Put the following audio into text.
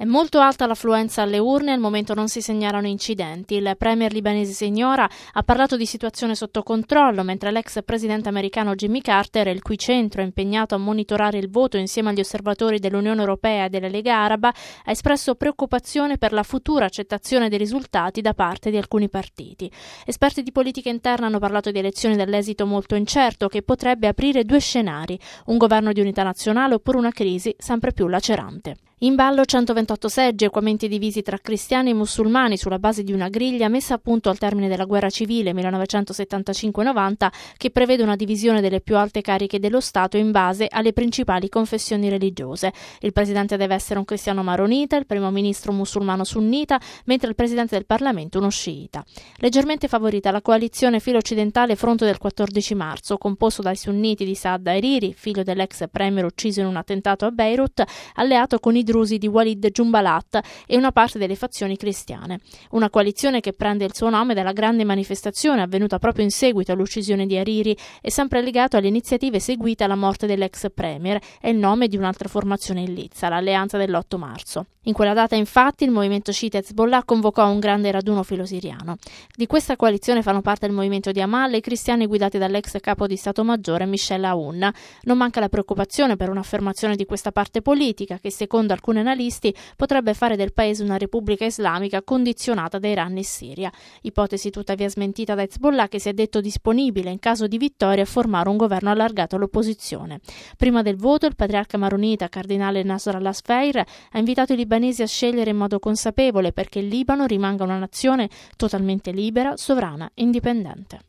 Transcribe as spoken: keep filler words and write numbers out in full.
È molto alta l'affluenza alle urne, al momento non si segnalano incidenti. Il premier libanese Siniora ha parlato di situazione sotto controllo, mentre l'ex presidente americano Jimmy Carter, il cui centro è impegnato a monitorare il voto insieme agli osservatori dell'Unione Europea e della Lega Araba, ha espresso preoccupazione per la futura accettazione dei risultati da parte di alcuni partiti. Esperti di politica interna hanno parlato di elezioni dall'esito molto incerto che potrebbe aprire due scenari, un governo di unità nazionale oppure una crisi sempre più lacerante. In ballo centoventotto seggi, equamente divisi tra cristiani e musulmani sulla base di una griglia messa a punto al termine della guerra civile millenovecentosettantacinque novanta, che prevede una divisione delle più alte cariche dello Stato in base alle principali confessioni religiose. Il presidente deve essere un cristiano maronita, il primo ministro musulmano sunnita, mentre il presidente del Parlamento uno sciita. Leggermente favorita la coalizione filo-occidentale Fronte del quattordici marzo, composto dai sunniti di Saad Hariri, figlio dell'ex premier ucciso in un attentato a Beirut, alleato con i drusi di Walid Jumblat e una parte delle fazioni cristiane. Una coalizione che prende il suo nome dalla grande manifestazione avvenuta proprio in seguito all'uccisione di Hariri e sempre legato alle iniziative seguite alla morte dell'ex premier e il nome di un'altra formazione in lizza, l'Alleanza dell'otto marzo. In quella data, infatti, il movimento sciita Hezbollah convocò un grande raduno filosiriano. Di questa coalizione fanno parte il movimento di Amal e i cristiani guidati dall'ex capo di Stato Maggiore Michel Aoun. Non manca la preoccupazione per un'affermazione di questa parte politica che, secondo alcuni analisti, potrebbe fare del paese una repubblica islamica condizionata da Iran e Siria. Ipotesi tuttavia smentita da Hezbollah, che si è detto disponibile in caso di vittoria a formare un governo allargato all'opposizione. Prima del voto, il patriarca maronita cardinale Nasr al-Asfeir ha invitato i libanesi a scegliere in modo consapevole perché il Libano rimanga una nazione totalmente libera, sovrana e indipendente.